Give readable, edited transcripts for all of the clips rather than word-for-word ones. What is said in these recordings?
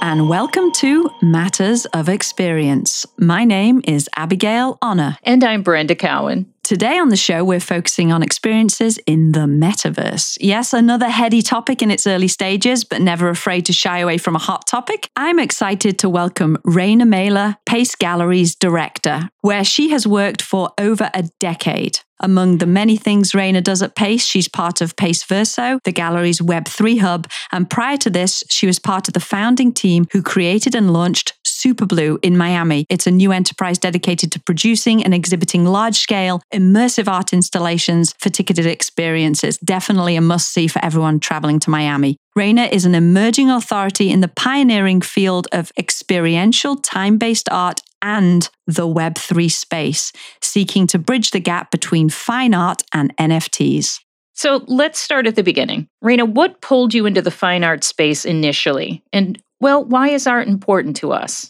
and welcome to Matters of Experience. My name is Abigail Honor. And I'm Brenda Cowan. Today on the show, we're focusing on experiences in the metaverse. Yes, another heady topic in its early stages, but never afraid to shy away from a hot topic. I'm excited to welcome Raina Mehler, Pace Gallery's director, where she has worked for over a decade. Among the many things Raina does at Pace, she's part of Pace Verso, the gallery's Web3 hub, and prior to this, she was part of the founding team who created and launched Superblue in Miami. It's a new enterprise dedicated to producing and exhibiting large-scale, immersive art installations for ticketed experiences. Definitely a must-see for everyone traveling to Miami. Raina is an emerging authority in the pioneering field of experiential, time-based art and the Web3 space, seeking to bridge the gap between fine art and NFTs. So let's start at the beginning. Raina, what pulled you into the fine art space initially? And, well, why is art important to us?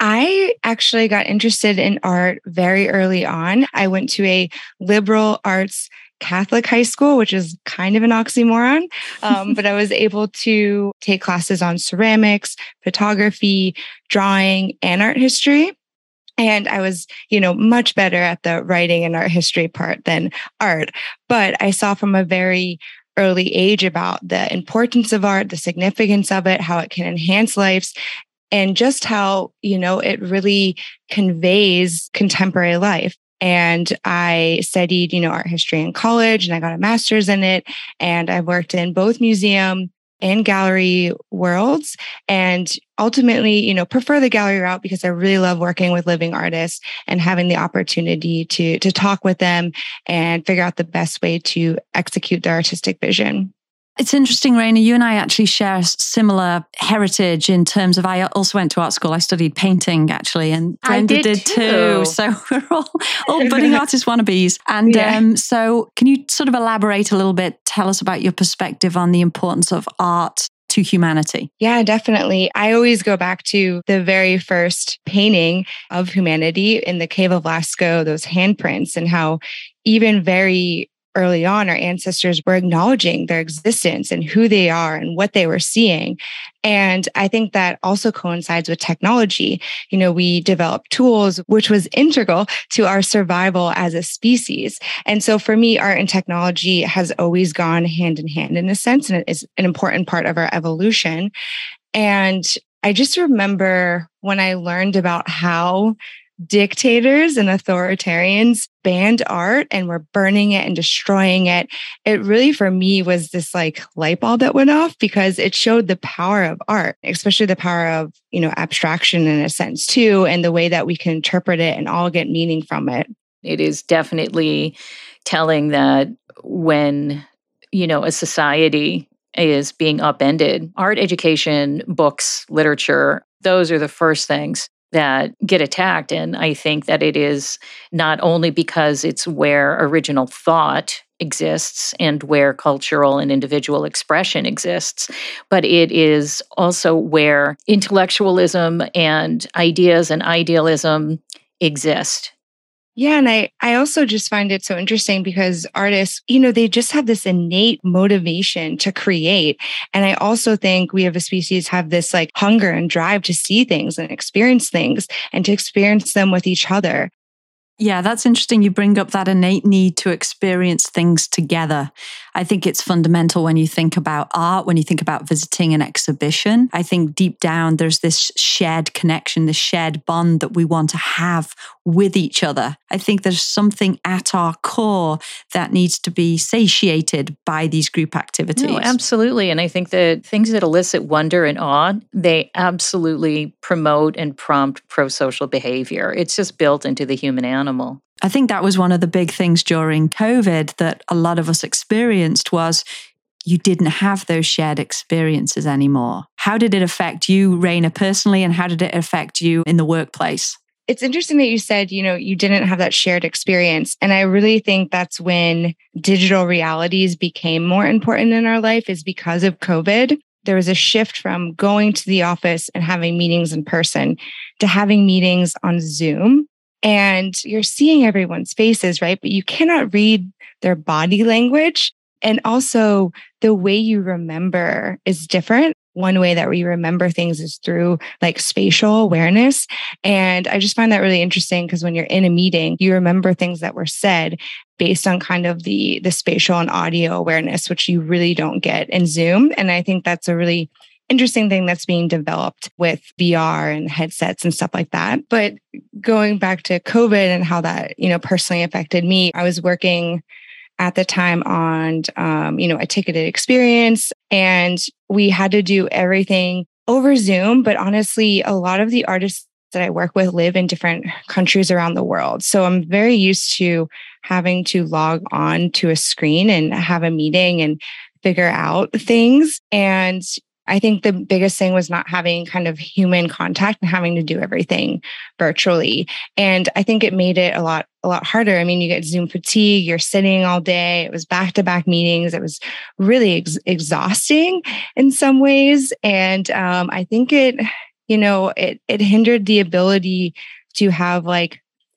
I actually got interested in art very early on. I went to a liberal arts Catholic high school, which is kind of an oxymoron, but I was able to take classes on ceramics, photography, drawing, and art history. And I was, much better at the writing and art history part than art. But I saw from a very early age about the importance of art, the significance of it, how it can enhance lives, and just how, it really conveys contemporary life. And I studied, art history in college, and I got a master's in it. And I've worked in both museum and gallery worlds, and ultimately, prefer the gallery route because I really love working with living artists and having the opportunity to talk with them and figure out the best way to execute their artistic vision. It's interesting, Raina, you and I actually share a similar heritage in terms of, I also went to art school. I studied painting, actually, and Brenda did too. So we're all budding artist wannabes. And so can you sort of elaborate a little bit, tell us about your perspective on the importance of art to humanity? Yeah, definitely. I always go back to the very first painting of humanity in the Cave of Lascaux, those handprints, and how even very early on, our ancestors were acknowledging their existence and who they are and what they were seeing. And I think that also coincides with technology. We developed tools, which was integral to our survival as a species. And so for me, art and technology has always gone hand in hand in a sense, and it is an important part of our evolution. And I just remember when I learned about how dictators and authoritarians banned art and were burning it and destroying it. It really, for me, was this light bulb that went off because it showed the power of art, especially the power of, abstraction in a sense too, and the way that we can interpret it and all get meaning from it. It is definitely telling that when, a society is being upended, art education, books, literature, those are the first things that get attacked. And I think that it is not only because it's where original thought exists and where cultural and individual expression exists, but it is also where intellectualism and ideas and idealism exist. Yeah. And I also just find it so interesting because artists, they just have this innate motivation to create. And I also think we as a species have this hunger and drive to see things and experience things and to experience them with each other. Yeah, that's interesting. You bring up that innate need to experience things together. I think it's fundamental when you think about art, when you think about visiting an exhibition. I think deep down, there's this shared connection, this shared bond that we want to have with each other. I think there's something at our core that needs to be satiated by these group activities. No, absolutely. And I think that things that elicit wonder and awe, they absolutely promote and prompt pro-social behavior. It's just built into the human animal. I think that was one of the big things during COVID that a lot of us experienced was you didn't have those shared experiences anymore. How did it affect you, Raina, personally, and how did it affect you in the workplace? It's interesting that you said, you didn't have that shared experience. And I really think that's when digital realities became more important in our life is because of COVID. There was a shift from going to the office and having meetings in person to having meetings on Zoom. And you're seeing everyone's faces, right? But you cannot read their body language. And also the way you remember is different. one way that we remember things is through like spatial awareness. And I just find that really interesting because when you're in a meeting, you remember things that were said based on kind of the spatial and audio awareness, which you really don't get in Zoom. And I think that's a really interesting thing that's being developed with VR and headsets and stuff like that. But going back to COVID and how that, personally affected me, I was working at the time on, a ticketed experience, and we had to do everything over Zoom. But honestly, a lot of the artists that I work with live in different countries around the world. So I'm very used to having to log on to a screen and have a meeting and figure out things. And I think the biggest thing was not having kind of human contact and having to do everything virtually. And I think it made it a lot harder. I mean, you get Zoom fatigue, you're sitting all day. It was back-to-back meetings. It was really exhausting in some ways. And I think it hindered the ability to have like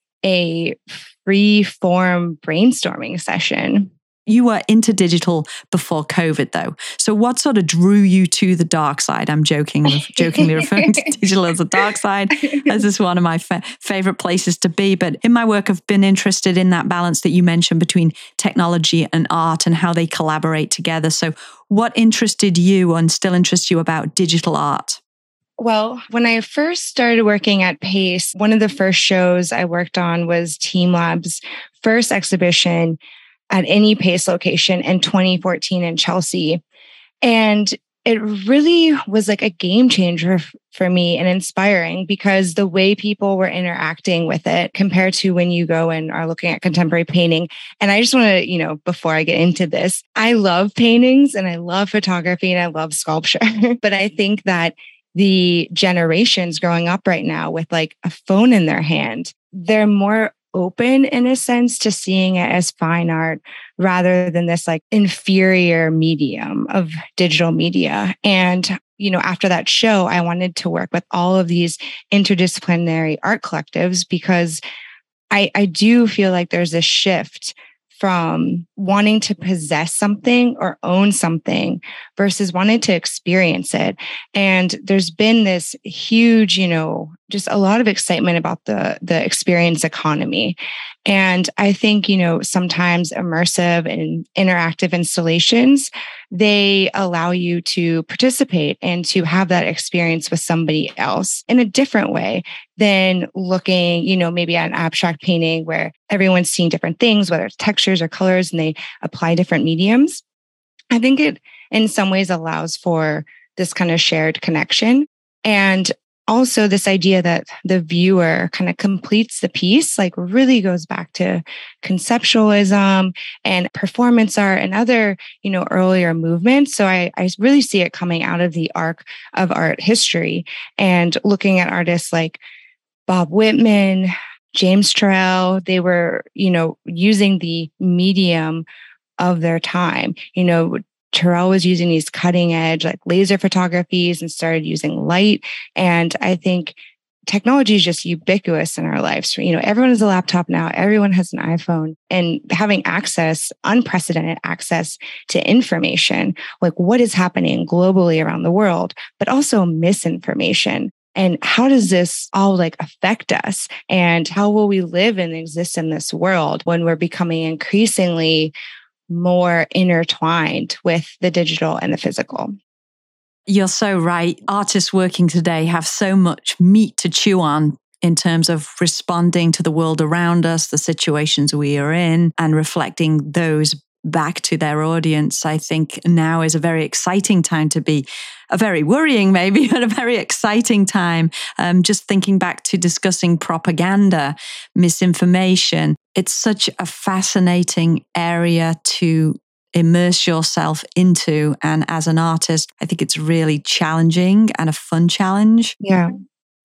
a free form brainstorming session. You were into digital before COVID, though. So what sort of drew you to the dark side? I'm jokingly referring to digital as a dark side, as this is one of my favorite places to be. But in my work, I've been interested in that balance that you mentioned between technology and art and how they collaborate together. So what interested you and still interests you about digital art? Well, when I first started working at Pace, one of the first shows I worked on was teamLab's first exhibition at any Pace location in 2014 in Chelsea. And it really was like a game changer for me and inspiring because the way people were interacting with it compared to when you go and are looking at contemporary painting. And I just want to, before I get into this, I love paintings and I love photography and I love sculpture. But I think that the generations growing up right now with like a phone in their hand, they're more open in a sense to seeing it as fine art rather than this like inferior medium of digital media. And, after that show, I wanted to work with all of these interdisciplinary art collectives because I do feel like there's a shift from wanting to possess something or own something versus wanting to experience it. And there's been this huge, just a lot of excitement about the experience economy. And I think, sometimes immersive and interactive installations, they allow you to participate and to have that experience with somebody else in a different way than looking, maybe at an abstract painting where everyone's seeing different things, whether it's textures or colors, and they apply different mediums. I think it in some ways allows for this kind of shared connection. And also this idea that the viewer kind of completes the piece, like really goes back to conceptualism and performance art and other, earlier movements. So I really see it coming out of the arc of art history and looking at artists like Bob Whitman, James Turrell. They were, using the medium of their time. Turrell was using these cutting edge, like laser photographies and started using light. And I think technology is just ubiquitous in our lives. Everyone has a laptop now. Everyone has an iPhone, and having unprecedented access to information, like what is happening globally around the world, but also misinformation. And how does this all affect us? And how will we live and exist in this world when we're becoming increasingly more intertwined with the digital and the physical? You're so right. Artists working today have so much meat to chew on in terms of responding to the world around us, the situations we are in, and reflecting those back to their audience. I think now is a very exciting time to be, a very worrying maybe, but a very exciting time. Just thinking back to discussing propaganda, misinformation, it's such a fascinating area to immerse yourself into. And as an artist, I think it's really challenging and a fun challenge. Yeah.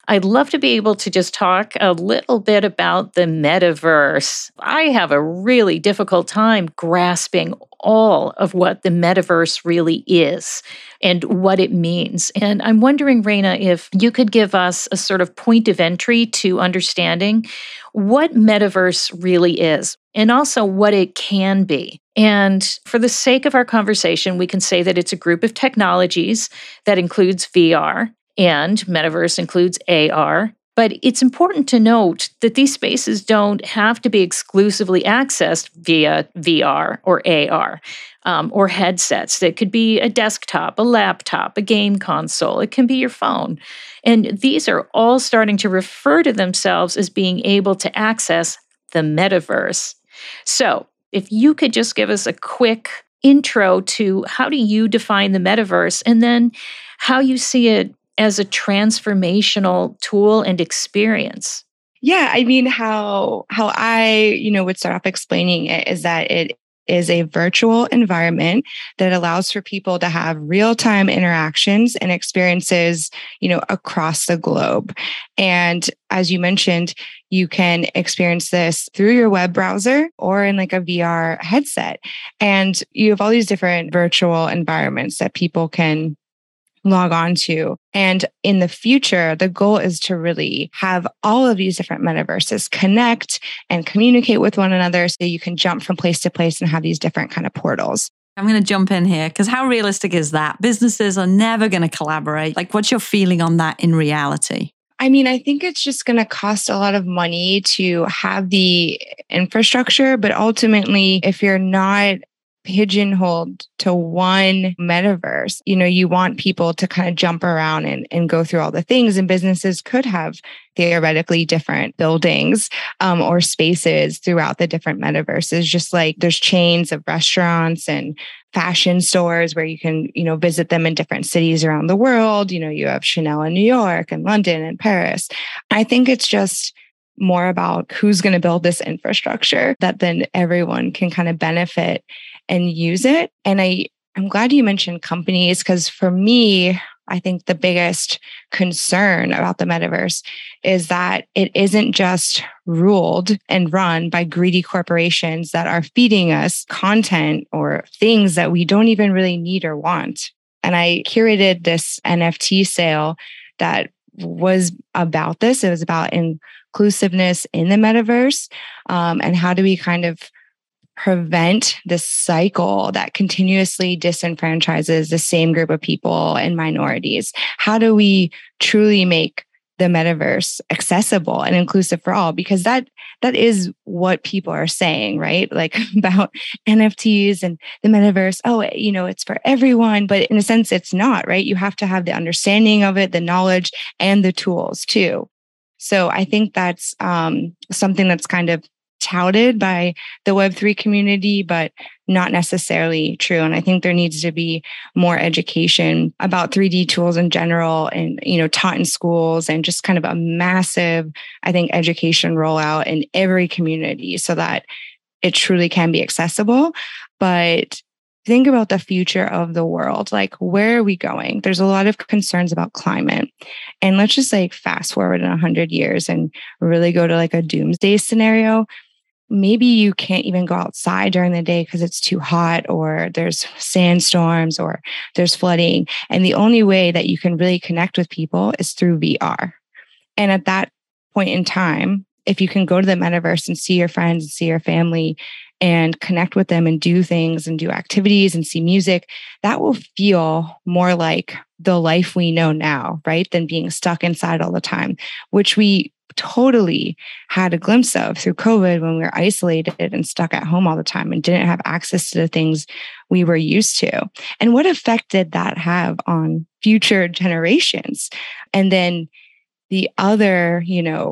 I'd love to be able to just talk a little bit about the metaverse. I have a really difficult time grasping all of what the metaverse really is and what it means. And I'm wondering, Raina, if you could give us a sort of point of entry to understanding what metaverse really is and also what it can be. And for the sake of our conversation, we can say that it's a group of technologies that includes VR, and metaverse includes AR. But it's important to note that these spaces don't have to be exclusively accessed via VR or AR or headsets. That could be a desktop, a laptop, a game console. It can be your phone. And these are all starting to refer to themselves as being able to access the metaverse. So if you could just give us a quick intro to how do you define the metaverse and then how you see it as a transformational tool and experience. Yeah, I mean, how I, would start off explaining it is that it is a virtual environment that allows for people to have real-time interactions and experiences, across the globe. And as you mentioned, you can experience this through your web browser or in like a VR headset. And you have all these different virtual environments that people can log on to. And in the future, the goal is to really have all of these different metaverses connect and communicate with one another so you can jump from place to place and have these different kind of portals. I'm going to jump in here because how realistic is that? Businesses are never going to collaborate. Like, what's your feeling on that in reality? I mean, I think it's just going to cost a lot of money to have the infrastructure, but ultimately, if you're not pigeonholed to one metaverse, you want people to kind of jump around and go through all the things, and businesses could have theoretically different buildings or spaces throughout the different metaverses, just like there's chains of restaurants and fashion stores where you can, visit them in different cities around the world. You have Chanel in New York and London and Paris. I think it's just more about who's going to build this infrastructure that then everyone can kind of benefit and use it. And I'm glad you mentioned companies, because for me, I think the biggest concern about the metaverse is that it isn't just ruled and run by greedy corporations that are feeding us content or things that we don't even really need or want. And I curated this NFT sale that was about this. It was about inclusiveness in the metaverse, and how do we kind of prevent this cycle that continuously disenfranchises the same group of people and minorities? How do we truly make the metaverse accessible and inclusive for all? Because that is what people are saying, right? Like about NFTs and the metaverse. Oh, it's for everyone, but in a sense, it's not, right? You have to have the understanding of it, the knowledge, and the tools too. So I think that's something that's kind of touted by the Web3 community, but not necessarily true. And I think there needs to be more education about 3D tools in general and, taught in schools, and just kind of a massive, I think, education rollout in every community so that it truly can be accessible. But think about the future of the world. Like, where are we going? There's a lot of concerns about climate. And let's just fast forward in 100 years and really go to a doomsday scenario. Maybe you can't even go outside during the day because it's too hot, or there's sandstorms, or there's flooding. And the only way that you can really connect with people is through VR. And at that point in time, if you can go to the metaverse and see your friends and see your family and connect with them and do things and do activities and see music, that will feel more like the life we know now, right? Than being stuck inside all the time, which we totally had a glimpse of through COVID when we were isolated and stuck at home all the time and didn't have access to the things we were used to. And what effect did that have on future generations? And then the other,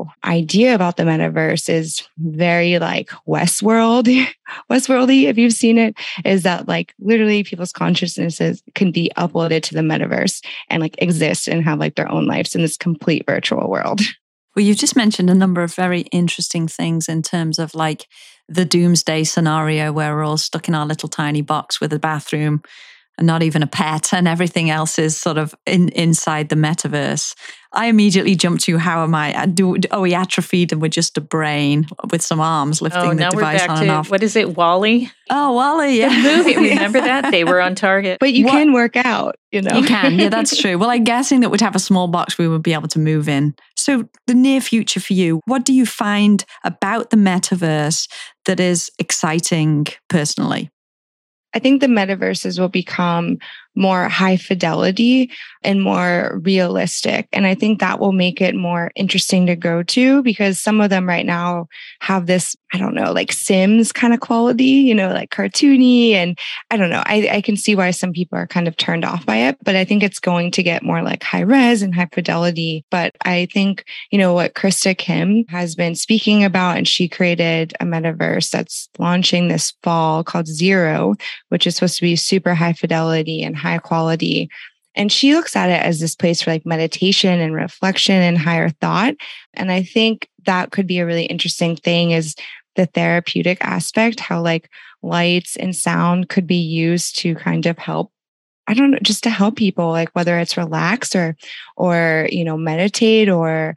idea about the metaverse is very Westworld, Westworldy, if you've seen it, is that literally people's consciousnesses can be uploaded to the metaverse and exist and have their own lives in this complete virtual world. Well, you've just mentioned a number of very interesting things in terms of the doomsday scenario where we're all stuck in our little tiny box with a bathroom and not even a pet, and everything else is sort of inside the metaverse. I immediately jumped to how am I? We atrophied and we're just a brain with some arms lifting the device on and off. What is it, WALL-E? Oh, WALL-E, yeah. The movie, remember that? They were on target. But you can work out, You can, yeah, that's true. Well, I'm guessing that we'd have a small box we would be able to move in. So the near future for you, what do you find about the metaverse that is exciting personally? I think the metaverses will become more high fidelity and more realistic. And I think that will make it more interesting to go to, because some of them right now have this, I don't know, like Sims kind of quality, like cartoony. And I don't know, I can see why some people are kind of turned off by it, but I think it's going to get more like high res and high fidelity. But I think, what Krista Kim has been speaking about, and she created a metaverse that's launching this fall called Zero, which is supposed to be super high fidelity and high quality. And she looks at it as this place for like meditation and reflection and higher thought. And I think that could be a really interesting thing, is the therapeutic aspect, how like lights and sound could be used to kind of help, I don't know, just to help people, like whether it's relax or meditate, or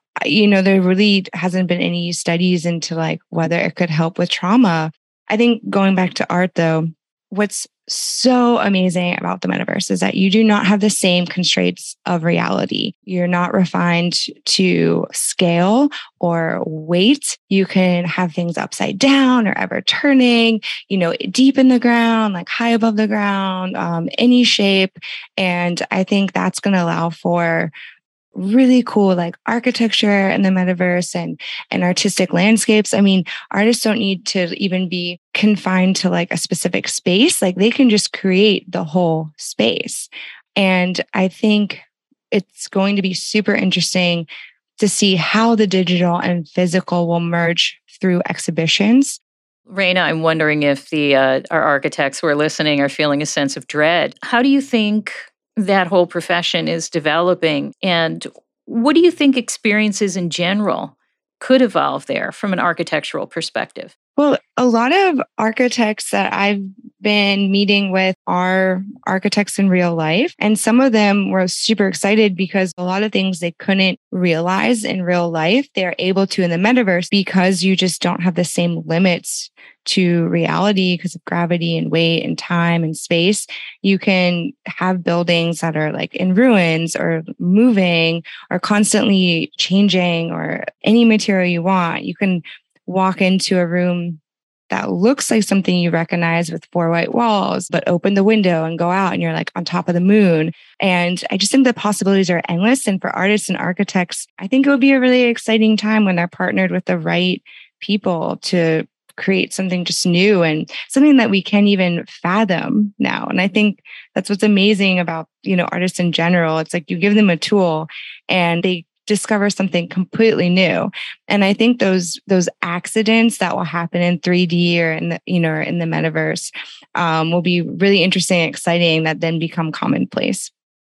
there really hasn't been any studies into like whether it could help with trauma. I think going back to art though, what's so amazing about the metaverse is that you do not have the same constraints of reality. You're not refined to scale or weight. You can have things upside down or ever turning, deep in the ground, like high above the ground, any shape. And I think that's going to allow for really cool like architecture in the metaverse and artistic landscapes. I mean, artists don't need to even be confined to like a specific space. Like they can just create the whole space. And I think it's going to be super interesting to see how the digital and physical will merge through exhibitions. Raina, I'm wondering if our architects who are listening are feeling a sense of dread. How do you think that whole profession is developing? And what do you think experiences in general could evolve there from an architectural perspective? Well, a lot of architects that I've been meeting with are architects in real life. And some of them were super excited because a lot of things they couldn't realize in real life, they're able to in the metaverse, because you just don't have the same limits to reality because of gravity and weight and time and space. You can have buildings that are like in ruins or moving or constantly changing, or any material you want. You can walk into a room that looks like something you recognize with 4 white walls, but open the window and go out and you're like on top of the moon. And I just think the possibilities are endless. And for artists and architects, I think it would be a really exciting time when they're partnered with the right people to create something just new and something that we can't even fathom now. And I think that's what's amazing about, artists in general. It's like you give them a tool and they discover something completely new. And I think those accidents that will happen in 3D or in the, in the metaverse will be really interesting and exciting, that then become commonplace.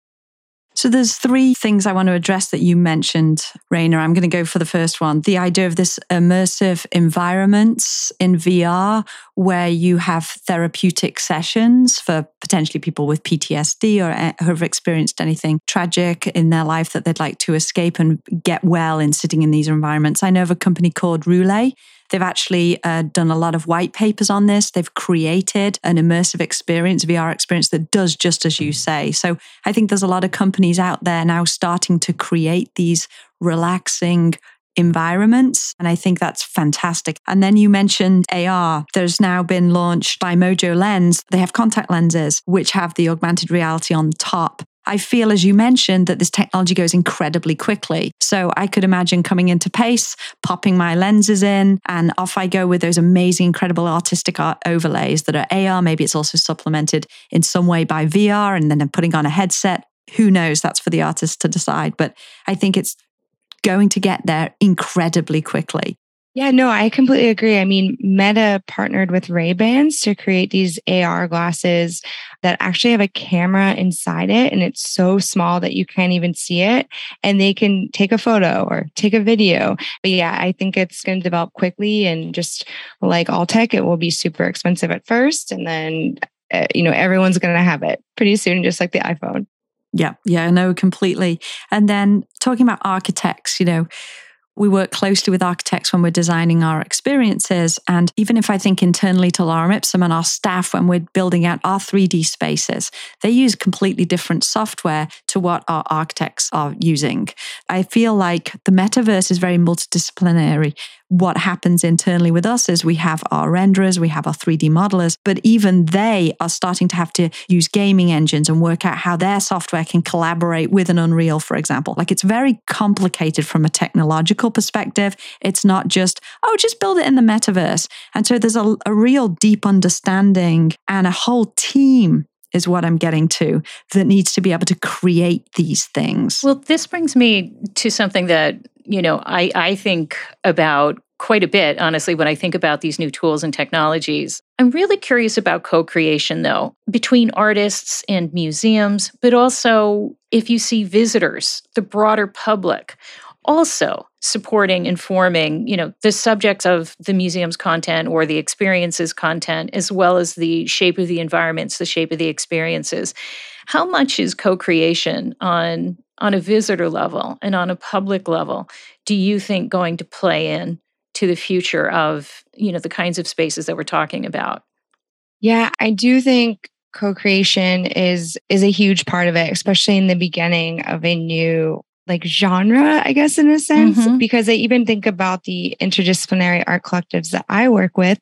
So there's 3 things I want to address that you mentioned, Raina. I'm going to go for the first one. The idea of this immersive environments in VR, where you have therapeutic sessions for potentially people with PTSD or who have experienced anything tragic in their life that they'd like to escape and get well in sitting in these environments. I know of a company called Roulé. They've actually done a lot of white papers on this. They've created an immersive experience, VR experience that does just as you say. So I think there's a lot of companies out there now starting to create these relaxing environments. And I think that's fantastic. And then you mentioned AR. There's now been launched by Mojo Lens. They have contact lenses, which have the augmented reality on the top. I feel, as you mentioned, that this technology goes incredibly quickly. So I could imagine coming into Pace, popping my lenses in, and off I go with those amazing, incredible artistic art overlays that are AR. Maybe it's also supplemented in some way by VR, and then I'm putting on a headset. Who knows? That's for the artist to decide. But I think it's going to get there incredibly quickly. Yeah, no, I completely agree. I mean, Meta partnered with Ray-Bans to create these AR glasses that actually have a camera inside it. And it's so small that you can't even see it. And they can take a photo or take a video. But yeah, I think it's going to develop quickly. And just like all tech, it will be super expensive at first. And then everyone's going to have it pretty soon, just like the iPhone. Yeah, no, completely. And then talking about architects, we work closely with architects when we're designing our experiences. And even if I think internally to Lorem Ipsum and our staff, when we're building out our 3D spaces, they use completely different software to what our architects are using. I feel like the metaverse is very multidisciplinary. What happens internally with us is we have our renderers, we have our 3D modelers, but even they are starting to have to use gaming engines and work out how their software can collaborate with an Unreal, for example. Like, it's very complicated from a technological perspective. It's not just build it in the metaverse. And so there's a real deep understanding and a whole team is what I'm getting to that needs to be able to create these things. Well, this brings me to something that, I think about quite a bit, honestly, when I think about these new tools and technologies. I'm really curious about co-creation, though, between artists and museums, but also if you see visitors, the broader public, also supporting, informing, the subjects of the museum's content or the experiences content, as well as the shape of the environments, the shape of the experiences. How much is co-creation on a visitor level and on a public level, do you think going to play in to the future of, the kinds of spaces that we're talking about? Yeah, I do think co-creation is a huge part of it, especially in the beginning of a new genre, I guess, in a sense, because I even think about the interdisciplinary art collectives that I work with.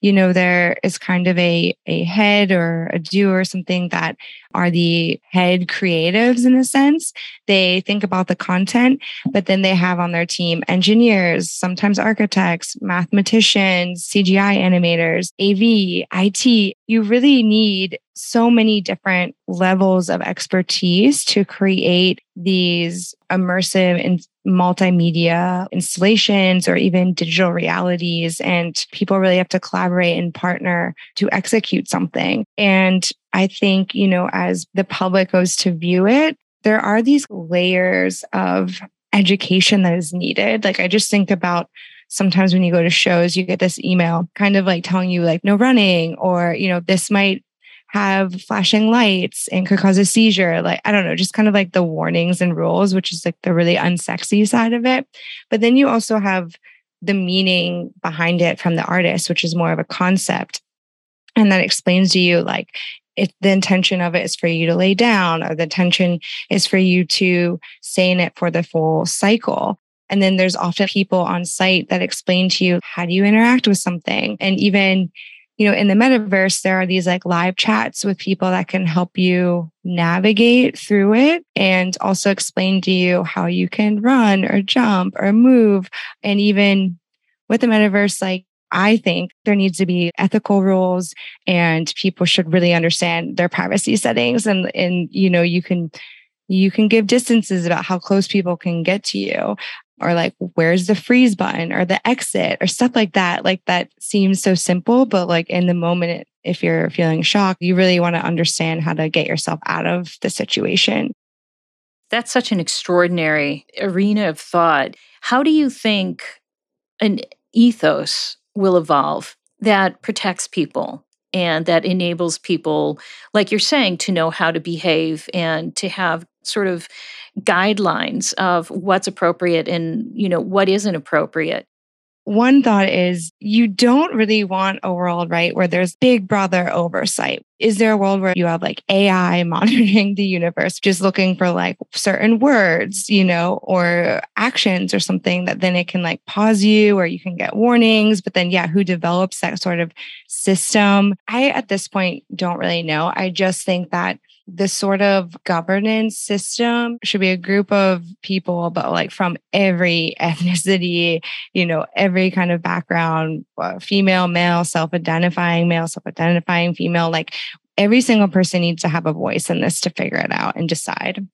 There is kind of a head or a duo or something that are the head creatives in a sense. They think about the content, but then they have on their team engineers, sometimes architects, mathematicians, CGI animators, AV, IT. You really need so many different levels of expertise to create these immersive and multimedia installations or even digital realities. And people really have to collaborate and partner to execute something. And I think, as the public goes to view it, there are these layers of education that is needed. Like, I just think about sometimes when you go to shows, you get this email kind of like telling you no running, or, this might have flashing lights and could cause a seizure. I don't know, just kind of like the warnings and rules, which is the really unsexy side of it. But then you also have the meaning behind it from the artist, which is more of a concept. And that explains to you if the intention of it is for you to lay down, or the intention is for you to stay in it for the full cycle. And then there's often people on site that explain to you, how do you interact with something? And even, in the metaverse, there are these live chats with people that can help you navigate through it and also explain to you how you can run or jump or move. And even with the metaverse, I think there needs to be ethical rules, and people should really understand their privacy settings. And you can give distances about how close people can get to you, or where's the freeze button or the exit or stuff like that. That seems so simple, but in the moment, if you're feeling shocked, you really want to understand how to get yourself out of the situation. That's such an extraordinary arena of thought. How do you think an ethos will evolve that protects people and that enables people, like you're saying, to know how to behave and to have sort of guidelines of what's appropriate and, what isn't appropriate? One thought is, you don't really want a world, right, where there's big brother oversight. Is there a world where you have AI monitoring the universe, just looking for certain words, or actions or something that then it can pause you, or you can get warnings, but then, who develops that sort of system? I, at this point, don't really know. I just think that the sort of governance system should be a group of people, but from every ethnicity, every kind of background, female, male, self-identifying female, every single person needs to have a voice in this to figure it out and decide.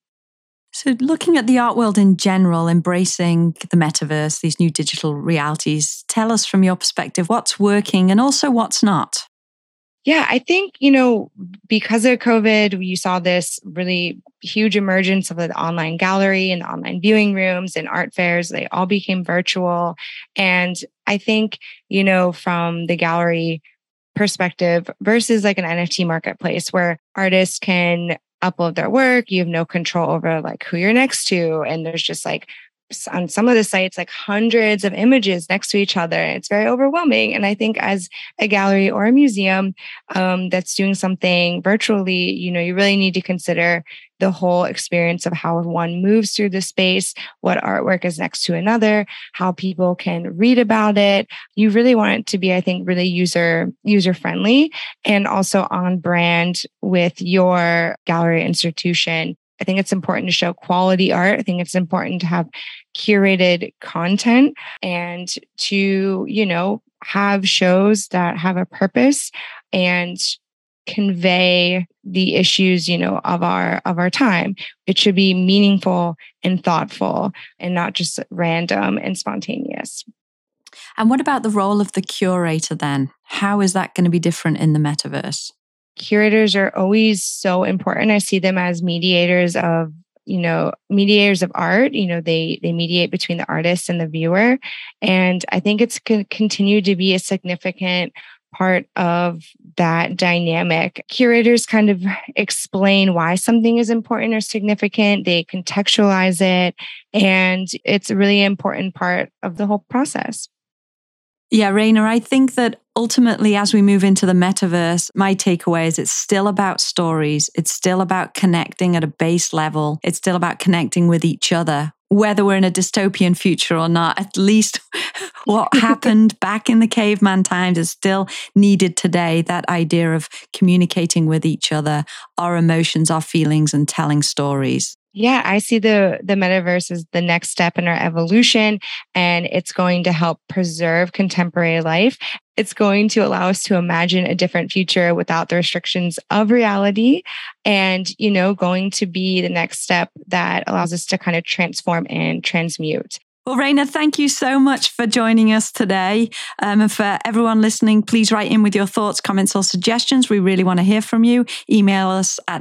So looking at the art world in general, embracing the metaverse, these new digital realities, tell us from your perspective, what's working and also what's not? Yeah, I think, because of COVID, you saw this really huge emergence of the online gallery and the online viewing rooms and art fairs. They all became virtual. And I think, from the gallery perspective versus like an NFT marketplace where artists can upload their work. You have no control over like who you're next to. And there's just like on some of the sites, like hundreds of images next to each other. It's very overwhelming. And I think as a gallery or a museum that's doing something virtually, you really need to consider the whole experience of how one moves through the space, what artwork is next to another, how people can read about it. You really want it to be, I think, really user friendly and also on brand with your gallery institution. I think it's important to show quality art. I think it's important to have curated content and to, have shows that have a purpose and convey the issues, of our time. It should be meaningful and thoughtful and not just random and spontaneous. And what about the role of the curator then? How is that going to be different in the metaverse? Curators are always so important. I see them as mediators of art. They mediate between the artist and the viewer. And I think it's going to continue to be a significant part of that dynamic. Curators kind of explain why something is important or significant. They contextualize it. And it's a really important part of the whole process. Yeah, Raina, I think that ultimately, as we move into the metaverse, my takeaway is it's still about stories. It's still about connecting at a base level. It's still about connecting with each other, whether we're in a dystopian future or not. At least what happened back in the caveman times is still needed today. That idea of communicating with each other, our emotions, our feelings, and telling stories. Yeah, I see the metaverse as the next step in our evolution, and it's going to help preserve contemporary life. It's going to allow us to imagine a different future without the restrictions of reality, and, going to be the next step that allows us to kind of transform and transmute. Well, Raina, thank you so much for joining us today. And for everyone listening, please write in with your thoughts, comments, or suggestions. We really want to hear from you. Email us at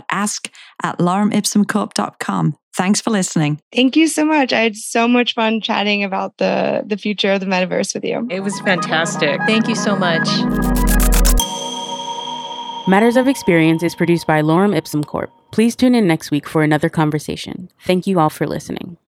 ask@loremipsumcorp.com. Thanks for listening. Thank you so much. I had so much fun chatting about the future of the metaverse with you. It was fantastic. Thank you so much. Matters of Experience is produced by Lorem Ipsum Corp. Please tune in next week for another conversation. Thank you all for listening.